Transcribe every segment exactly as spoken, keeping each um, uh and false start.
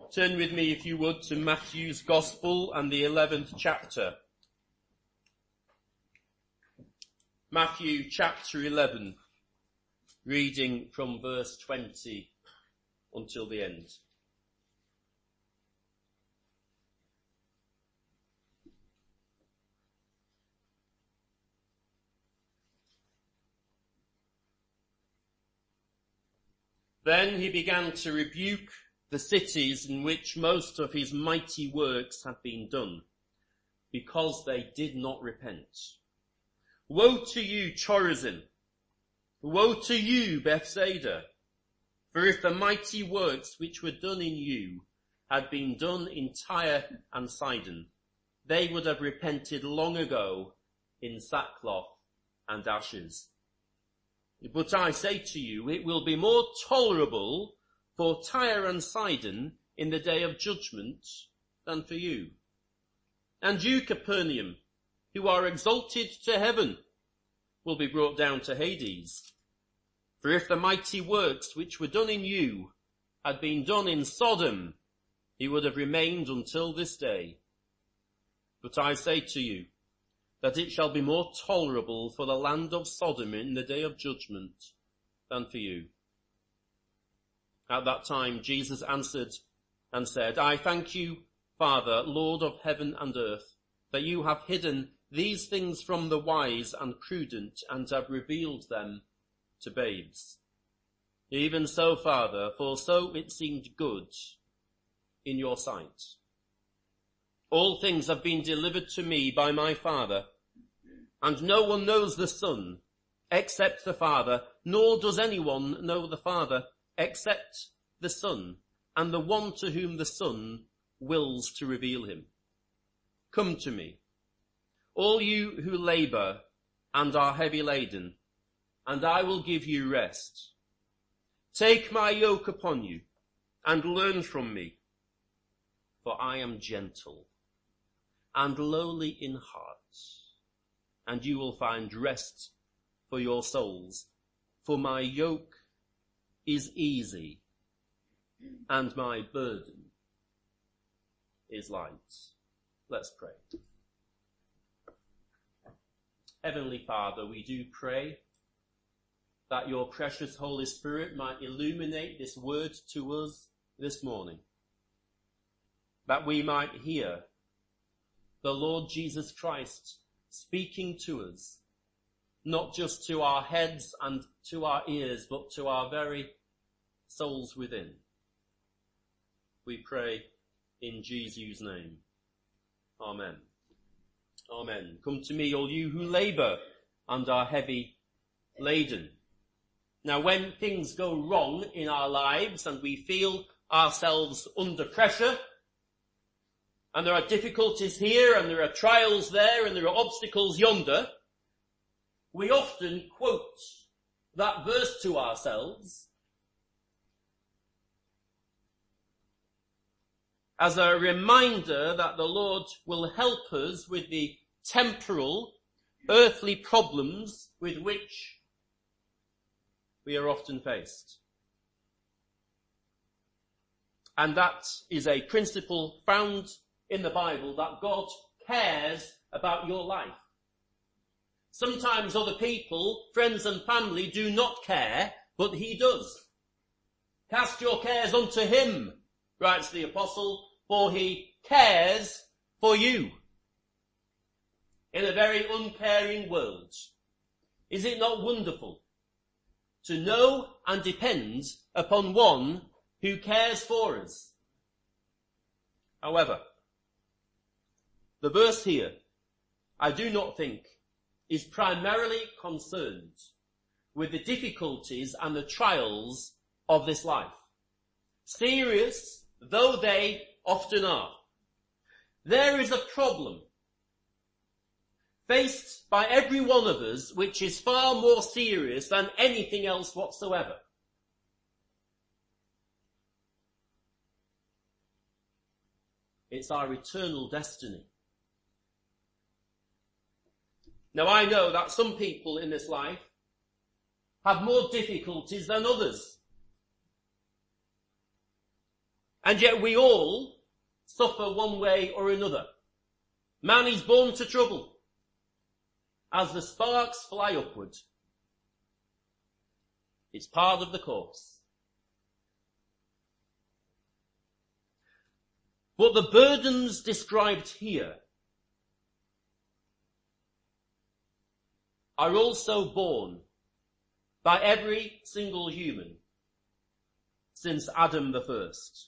Turn with me, if you would, to Matthew's Gospel and the eleventh chapter. Matthew chapter eleven, reading from verse twenty until the end. Then he began to rebuke the cities in which most of his mighty works had been done, because they did not repent. Woe to you, Chorazin! Woe to you, Bethsaida! For if the mighty works which were done in you had been done in Tyre and Sidon, they would have repented long ago in sackcloth and ashes. But I say to you, it will be more tolerable for Tyre and Sidon in the day of judgment than for you. And you, Capernaum, who are exalted to heaven, will be brought down to Hades. For if the mighty works which were done in you had been done in Sodom, he would have remained until this day. But I say to you, that it shall be more tolerable for the land of Sodom in the day of judgment than for you. At that time Jesus answered and said, I thank you, Father, Lord of heaven and earth, that you have hidden these things from the wise and prudent and have revealed them to babes. Even so, Father, for so it seemed good in your sight. All things have been delivered to me by my Father, and no one knows the Son except the Father, nor does anyone know the Father except the Son, and the one to whom the Son wills to reveal him. Come to me, all you who labour and are heavy laden, and I will give you rest. Take my yoke upon you and learn from me, for I am gentle and lowly in heart, and you will find rest for your souls. For my yoke is easy, and my burden is light. Let's pray. Heavenly Father, we do pray that your precious Holy Spirit might illuminate this word to us this morning, that we might hear the Lord Jesus Christ speaking to us, not just to our heads and to our ears, but to our very souls within. We pray in Jesus' name. Amen. Amen. Come to me, all you who labour and are heavy laden. Now, when things go wrong in our lives and we feel ourselves under pressure, and there are difficulties here and there are trials there and there are obstacles yonder, we often quote that verse to ourselves as a reminder that the Lord will help us with the temporal, earthly problems with which we are often faced. And that is a principle found in the Bible, that God cares about your life. Sometimes other people, friends and family, do not care, but he does. Cast your cares unto him, writes the apostle, for he cares for you. In a very uncaring world, is it not wonderful to know and depend upon one who cares for us? However, the verse here, I do not think, is primarily concerned with the difficulties and the trials of this life, serious though they often are. There is a problem faced by every one of us which is far more serious than anything else whatsoever. It's our eternal destiny. Now, I know that some people in this life have more difficulties than others. And yet we all suffer one way or another. Man is born to trouble. As the sparks fly upward, it's part of the course. But the burdens described here are also borne by every single human since Adam the first.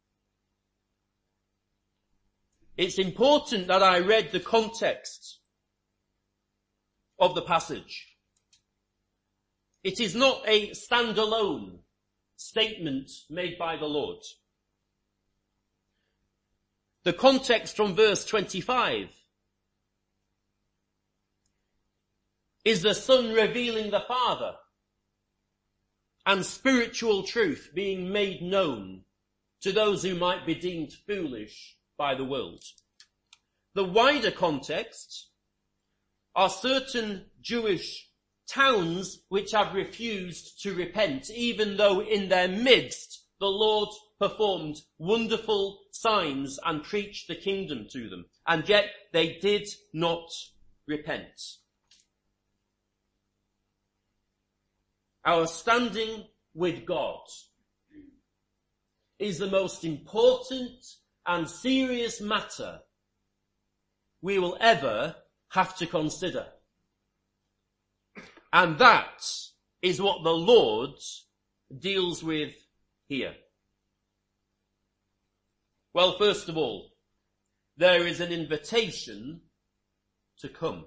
It's important that I read the context of the passage. It is not a standalone statement made by the Lord. The context from verse twenty-five is the Son revealing the Father and spiritual truth being made known to those who might be deemed foolish by the world. The wider context are certain Jewish towns which have refused to repent, even though in their midst the Lord performed wonderful signs and preached the kingdom to them, and yet they did not repent. Our standing with God is the most important and serious matter we will ever have to consider. And that is what the Lord deals with here. Well, first of all, there is an invitation to come.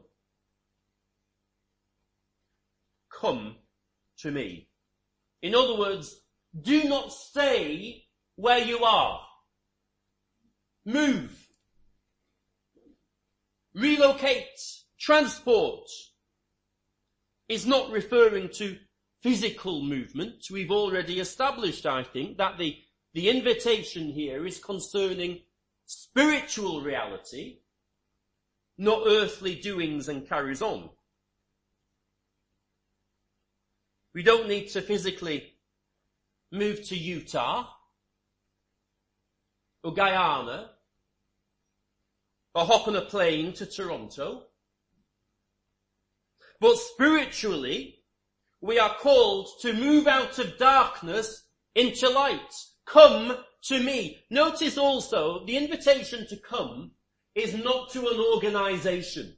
Come to me. In other words, do not stay where you are. Move. Relocate. Transport is not referring to physical movement. We've already established, I think, that the, the invitation here is concerning spiritual reality, not earthly doings and carries on. We don't need to physically move to Utah or Guyana or hop on a plane to Toronto. But spiritually, we are called to move out of darkness into light. Come to me. Notice also, the invitation to come is not to an organization.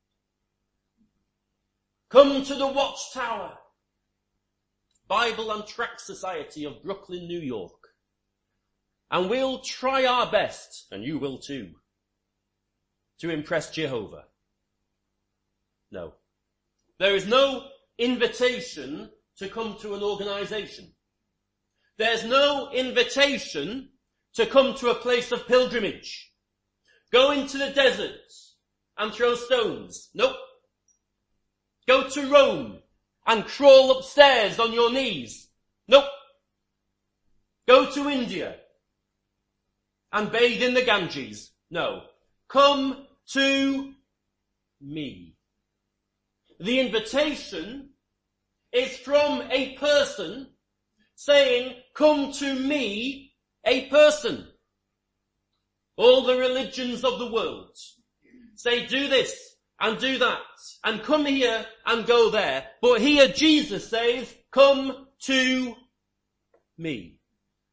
Come to the Watchtower, Bible and Tract Society of Brooklyn, New York. And we'll try our best, and you will too, to impress Jehovah. No. There is no invitation to come to an organization. There's no invitation to come to a place of pilgrimage. Go into the desert and throw stones. Nope. Go to Rome and crawl upstairs on your knees. Nope. Go to India and bathe in the Ganges. No. Come to me. The invitation is from a person saying, come to me, a person. All the religions of the world say, do this and do that and come here and go there. But here Jesus says, come to me.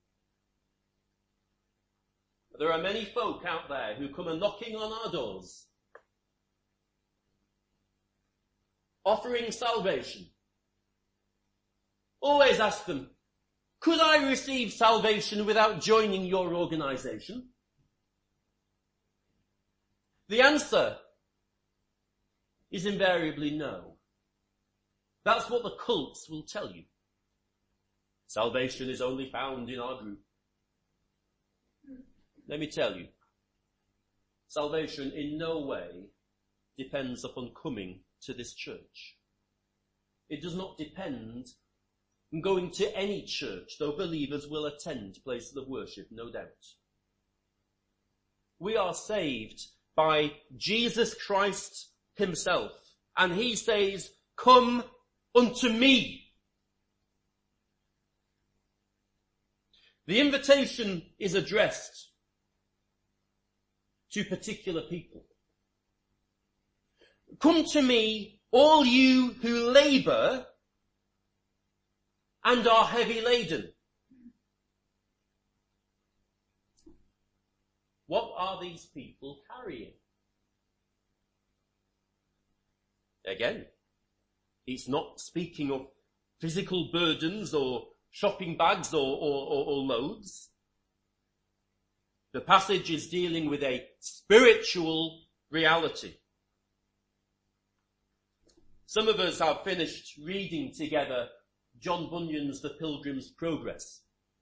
There are many folk out there who come a knocking on our doors, offering salvation. Always ask them, could I receive salvation without joining your organization? The answer is invariably no. That's what the cults will tell you. Salvation is only found in our group. Let me tell you, salvation in no way depends upon coming to this church. It does not depend on going to any church, though believers will attend places of worship, no doubt. We are saved by Jesus Christ himself, and he says, come unto me. The invitation is addressed to particular people. Come to me, all you who labour and are heavy laden. What are these people carrying? Again, it's not speaking of physical burdens or shopping bags or, or, or, or loads. The passage is dealing with a spiritual reality. Some of us have finished reading together John Bunyan's The Pilgrim's Progress.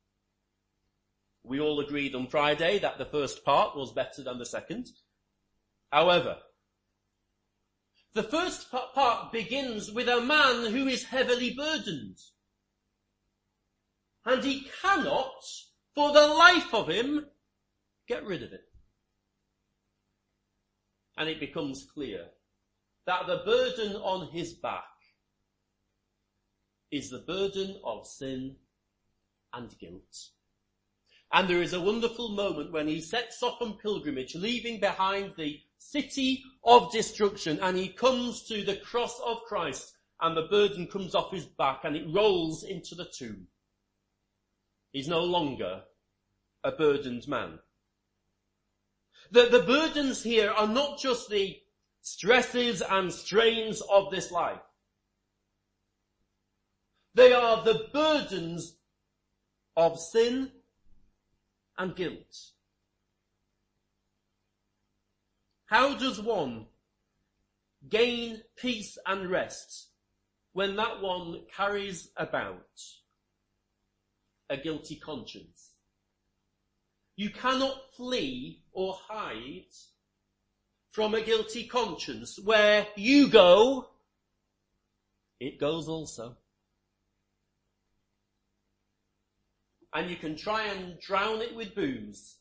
We all agreed on Friday that the first part was better than the second. However, the first part begins with a man who is heavily burdened. And he cannot, for the life of him, get rid of it. And it becomes clear that the burden on his back is the burden of sin and guilt. And there is a wonderful moment when he sets off on pilgrimage, leaving behind the city of destruction, and he comes to the cross of Christ, and the burden comes off his back and it rolls into the tomb. He's no longer a burdened man. The, the burdens here are not just the stresses and strains of this life. They are the burdens of sin and guilt. How does one gain peace and rest when that one carries about a guilty conscience? You cannot flee or hide from a guilty conscience. Where you go, it goes also. And you can try and drown it with booze,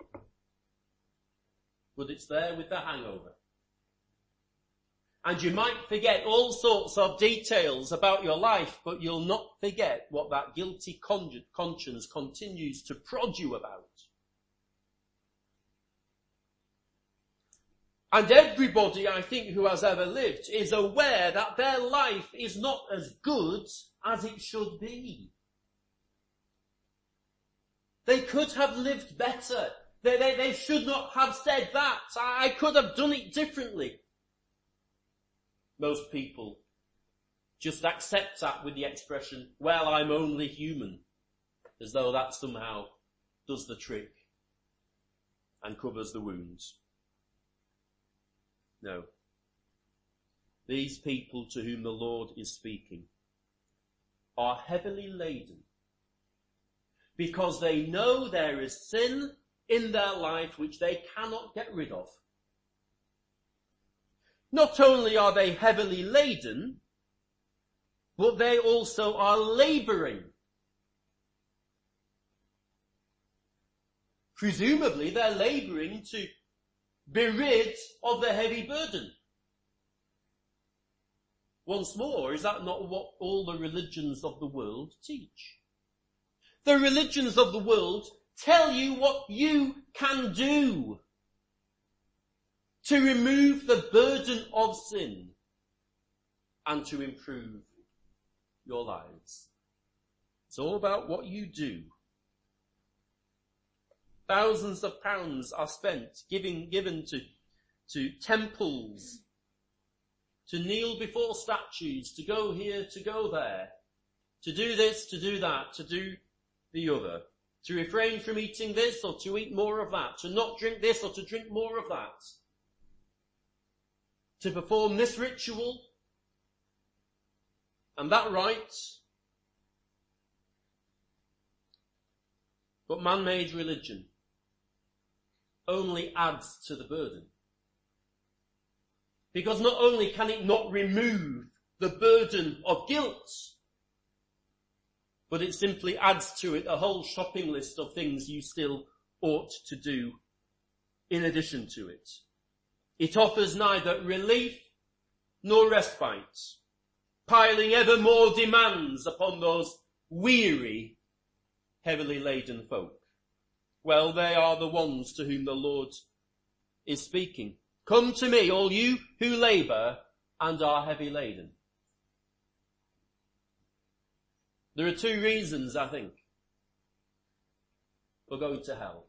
but it's there with the hangover. And you might forget all sorts of details about your life, but you'll not forget what that guilty conscience continues to prod you about. And everybody, I think, who has ever lived is aware that their life is not as good as it should be. They could have lived better. They, they, they should not have said that. I, I could have done it differently. Most people just accept that with the expression, well, I'm only human, as though that somehow does the trick and covers the wounds. No. These people to whom the Lord is speaking are heavily laden because they know there is sin in their life which they cannot get rid of. Not only are they heavily laden, but they also are labouring. Presumably they're labouring to be rid of the heavy burden. Once more, is that not what all the religions of the world teach? The religions of the world tell you what you can do to remove the burden of sin and to improve your lives. It's all about what you do. Thousands of pounds are spent giving, given to, to temples, to kneel before statues, to go here, to go there, to do this, to do that, to do the other, to refrain from eating this or to eat more of that, to not drink this or to drink more of that, to perform this ritual and that rite. But man-made religion only adds to the burden. Because not only can it not remove the burden of guilt, but it simply adds to it a whole shopping list of things you still ought to do in addition to it. It offers neither relief nor respite, piling ever more demands upon those weary heavily laden folk? Well, they are the ones to whom the Lord is speaking. Come to me, all you who labour and are heavy laden. There are two reasons, I think, for going to hell.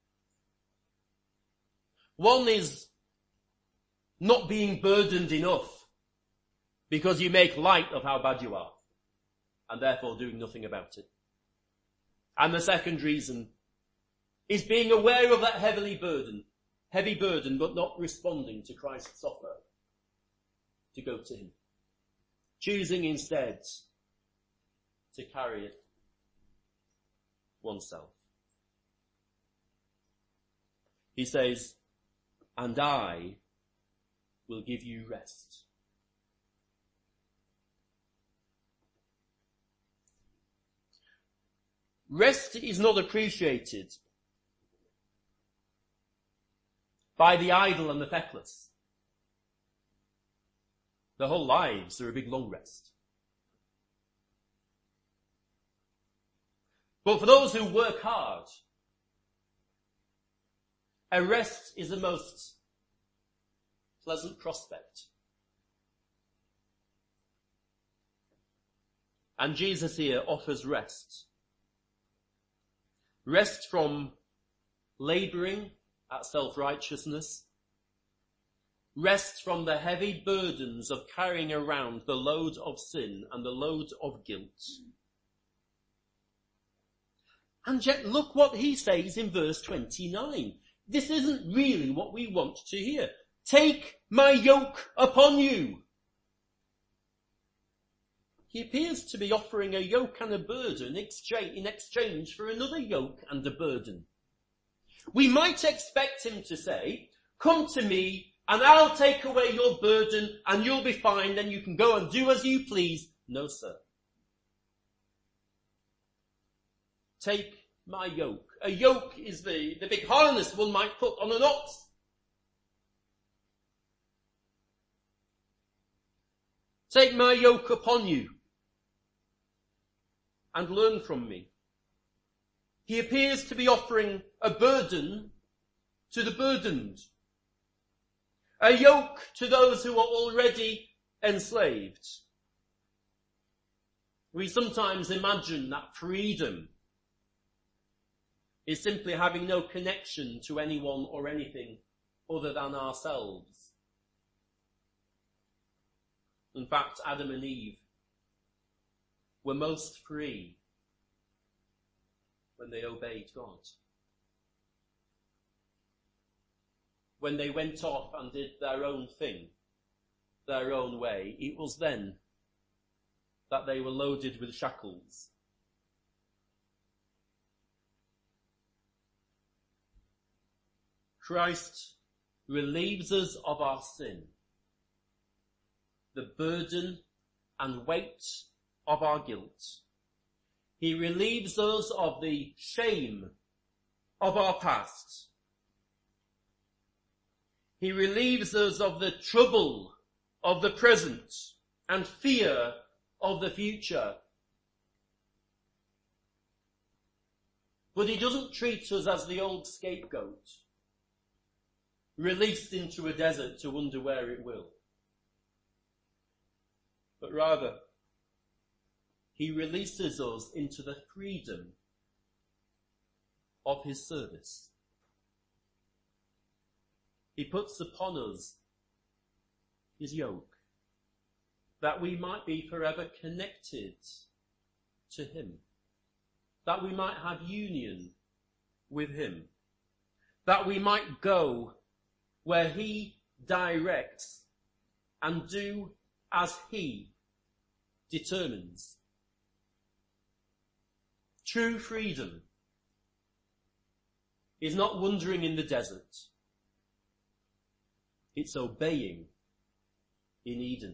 One is not being burdened enough because you make light of how bad you are and therefore doing nothing about it. And the second reason is being aware of that heavily burden, heavy burden, but not responding to Christ's offer to go to him. Choosing instead to carry it oneself. He says, and I will give you rest. Rest is not appreciated by the idle and the feckless. Their whole lives are a big long rest. But for those who work hard, a rest is the most pleasant prospect. And Jesus here offers rest. Rest from labouring at self-righteousness. Rest from the heavy burdens of carrying around the load of sin and the load of guilt. And yet look what he says in verse twenty-nine. This isn't really what we want to hear. Take my yoke upon you. He appears to be offering a yoke and a burden in exchange for another yoke and a burden. We might expect him to say, come to me and I'll take away your burden and you'll be fine, then you can go and do as you please. No, sir. Take my yoke. A yoke is the, the big harness one might put on an ox. Take my yoke upon you and learn from me. He appears to be offering a burden to the burdened. A yoke to those who are already enslaved. We sometimes imagine that freedom is simply having no connection to anyone or anything other than ourselves. In fact, Adam and Eve were most free when they obeyed God. When they went off and did their own thing, their own way, it was then that they were loaded with shackles. Christ relieves us of our sin, the burden and weight of our guilt. He relieves us of the shame of our past. He relieves us of the trouble of the present and fear of the future. But he doesn't treat us as the old scapegoat, released into a desert to wonder where it will. But rather, he releases us into the freedom of his service. He puts upon us his yoke, that we might be forever connected to him, that we might have union with him, that we might go where he directs and do as he determines. True freedom is not wandering in the desert. It's obeying in Eden.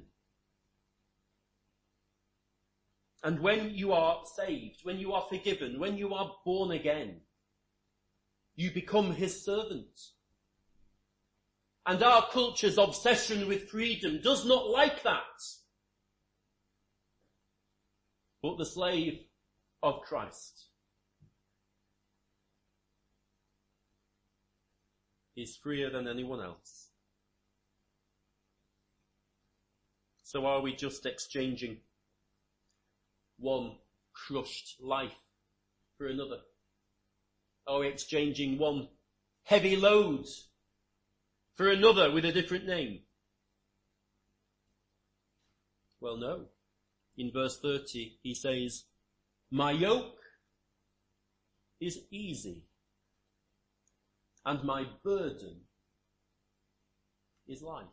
And when you are saved, when you are forgiven, when you are born again, you become his servant. And our culture's obsession with freedom does not like that. But the slave of Christ is freer than anyone else. So are we just exchanging one crushed life for another? Are we exchanging one heavy load for another with a different name? Well, no. In verse thirty, he says, my yoke is easy and my burden is light.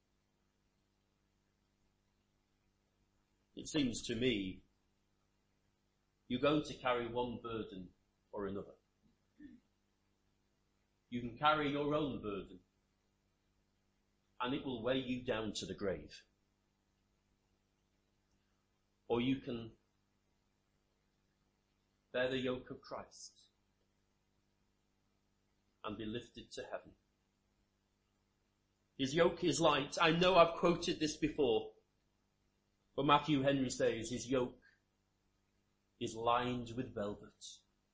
It seems to me you're going to carry one burden or another. You can carry your own burden and it will weigh you down to the grave. Or you can bear the yoke of Christ and be lifted to heaven. His yoke is light. I know I've quoted this before, but Matthew Henry says his yoke is lined with velvet.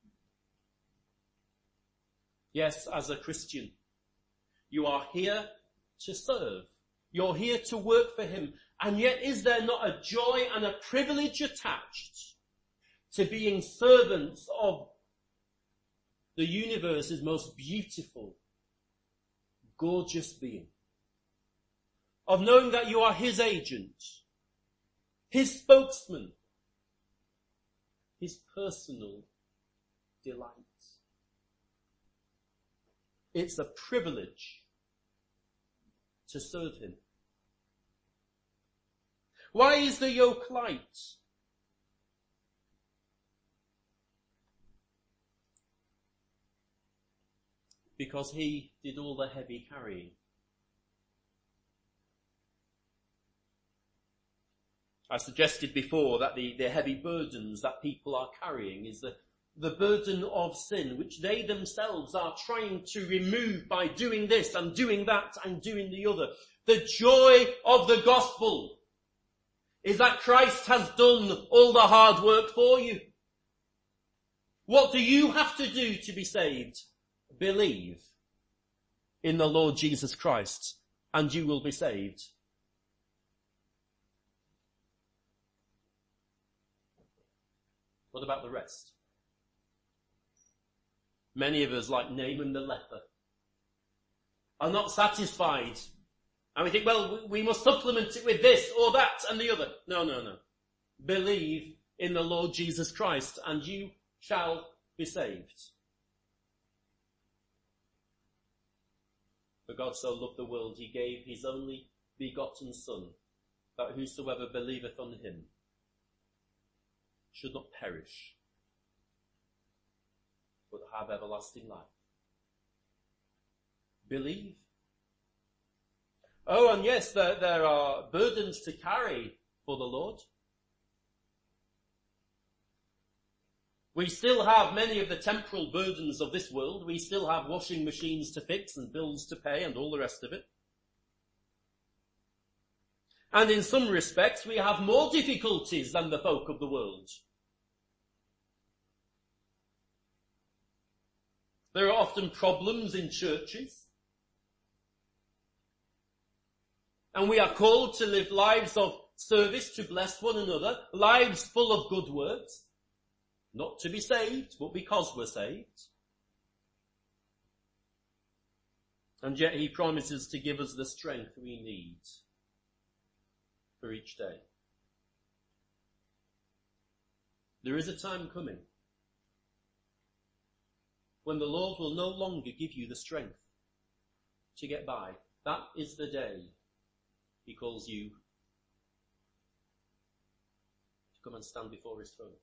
Yes, as a Christian, you are here to serve. You're here to work for him. And yet is there not a joy and a privilege attached to being servants of the universe's most beautiful, gorgeous being? Of knowing that you are his agent, his spokesman, his personal delight. It's a privilege to serve him. Why is the yoke light? Because he did all the heavy carrying. I suggested before that the, the heavy burdens that people are carrying is the, the burden of sin, which they themselves are trying to remove by doing this and doing that and doing the other. The joy of the gospel is that Christ has done all the hard work for you. What do you have to do to be saved? Believe in the Lord Jesus Christ and you will be saved. What about the rest? Many of us, like Naaman the leper, are not satisfied. And we think, well, we must supplement it with this or that and the other. No, no, no. Believe in the Lord Jesus Christ and you shall be saved. For God so loved the world, he gave his only begotten Son, that whosoever believeth on him should not perish, but have everlasting life. Believe. Oh, and yes, there, there are burdens to carry for the Lord. We still have many of the temporal burdens of this world. We still have washing machines to fix and bills to pay and all the rest of it. And in some respects, we have more difficulties than the folk of the world. There are often problems in churches. And we are called to live lives of service to bless one another, lives full of good works, not to be saved, but because we're saved. And yet he promises to give us the strength we need for each day. There is a time coming when the Lord will no longer give you the strength to get by. That is the day he calls you to come and stand before his throne.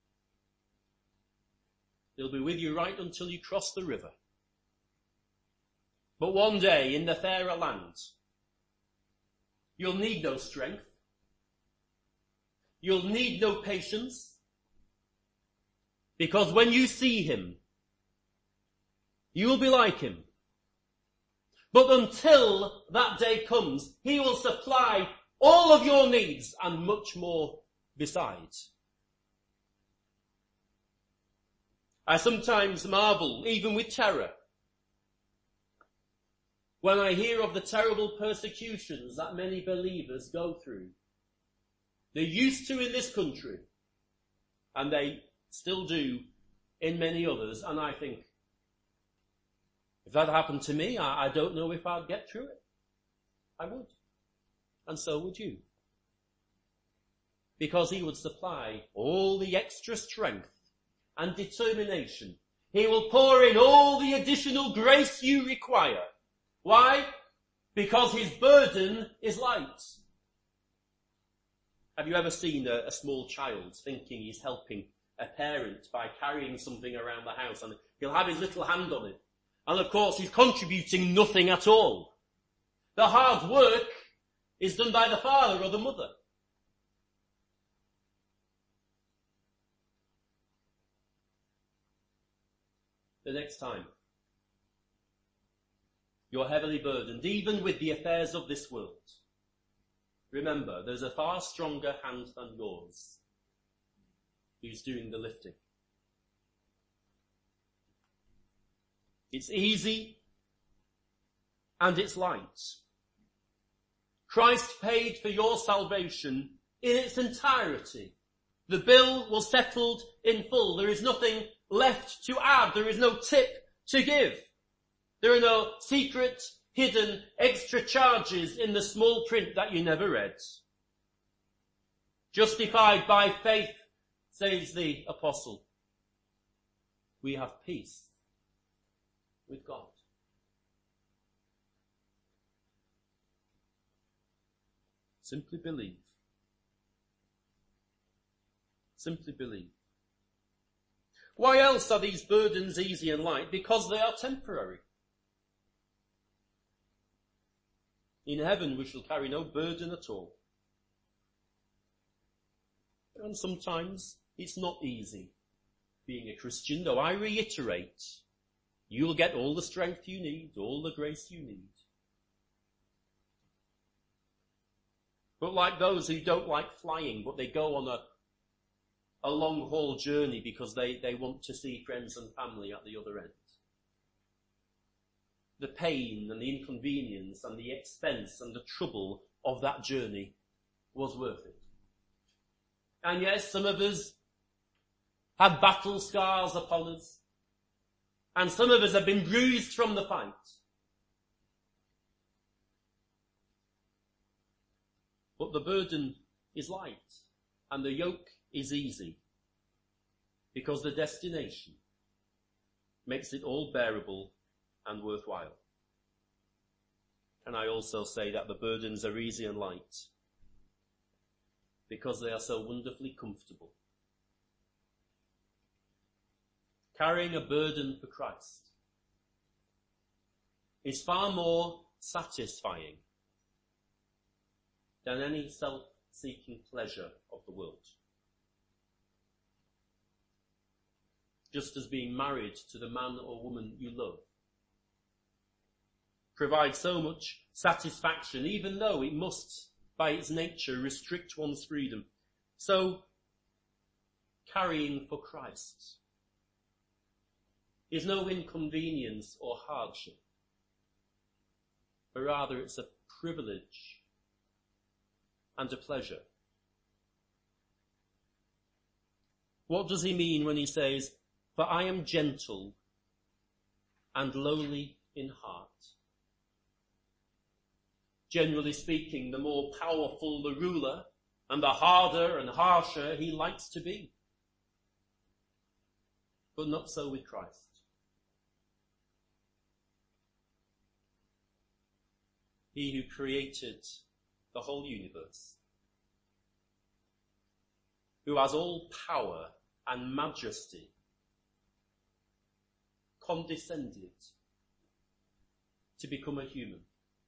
He'll be with you right until you cross the river. But one day in the fairer land, you'll need no strength. You'll need no patience. Because when you see him, you will be like him. But until that day comes, he will supply all of your needs and much more besides. I sometimes marvel, even with terror, when I hear of the terrible persecutions that many believers go through. They used to in this country, and they still do in many others, and I think, if that happened to me, I, I don't know if I'd get through it. I would. And so would you. Because he would supply all the extra strength and determination. He will pour in all the additional grace you require. Why? Because his burden is light. Have you ever seen a, a small child thinking he's helping a parent by carrying something around the house, and he'll have his little hand on it, and of course he's contributing nothing at all? The hard work is done by the father or the mother. The next time you're heavily burdened, even with the affairs of this world, remember, there's a far stronger hand than yours who's doing the lifting. It's easy and it's light. Christ paid for your salvation in its entirety. The bill was settled in full. There is nothing left to add. There is no tip to give. There are no secret, hidden, extra charges in the small print that you never read. Justified by faith, says the apostle, we have peace with God. Simply believe. Simply believe. Why else are these burdens easy and light? Because they are temporary. In heaven we shall carry no burden at all. And sometimes it's not easy being a Christian, though I reiterate, you'll get all the strength you need, all the grace you need. But like those who don't like flying, but they go on a, a long haul journey because they, they want to see friends and family at the other end. The pain and the inconvenience and the expense and the trouble of that journey was worth it. And yes, some of us have battle scars upon us, and some of us have been bruised from the fight. But the burden is light and the yoke is easy, because the destination makes it all bearable and worthwhile. Can I also say that the burdens are easy and light because they are so wonderfully comfortable? Carrying a burden for Christ is far more satisfying than any self-seeking pleasure of the world. Just as being married to the man or woman you love provides so much satisfaction, even though it must, by its nature, restrict one's freedom. So, carrying for Christ is no inconvenience or hardship, but rather it's a privilege and a pleasure. What does he mean when he says, "For I am gentle and lowly in heart"? Generally speaking, the more powerful the ruler, and the harder and harsher he likes to be. But not so with Christ. He who created the whole universe, who has all power and majesty, condescended to become a human,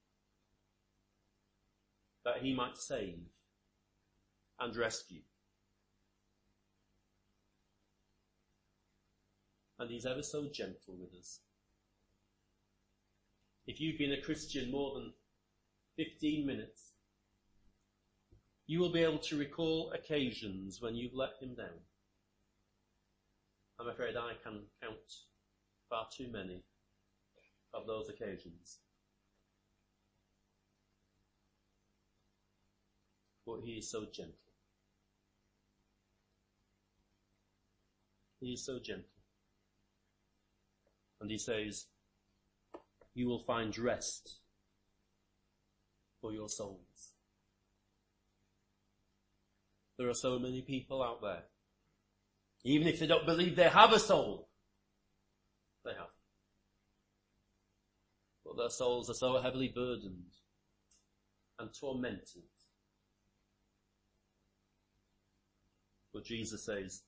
that he might save and rescue. And he's ever so gentle with us. If you've been a Christian more than fifteen minutes, you will be able to recall occasions when you've let him down. I'm afraid I can count far too many of those occasions. but he is so gentle. He is so gentle. And he says, you will find rest for your souls. There are so many people out there, even if they don't believe they have a soul, they have. But their souls are so heavily burdened and tormented. But Jesus says,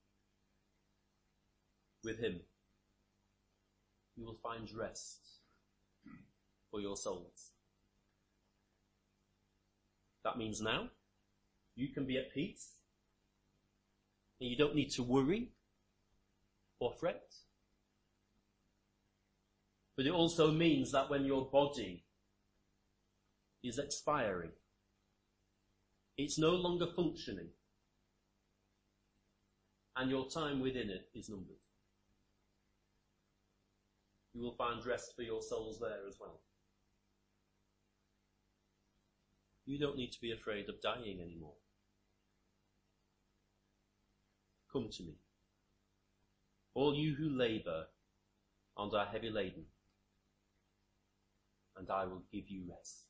with him, you will find rest for your souls. That means now you can be at peace and you don't need to worry or fret. But it also means that when your body is expiring, it's no longer functioning, and your time within it is numbered. You will find rest for your souls there as well. You don't need to be afraid of dying anymore. Come to me, all you who labour and are heavy laden, and I will give you rest.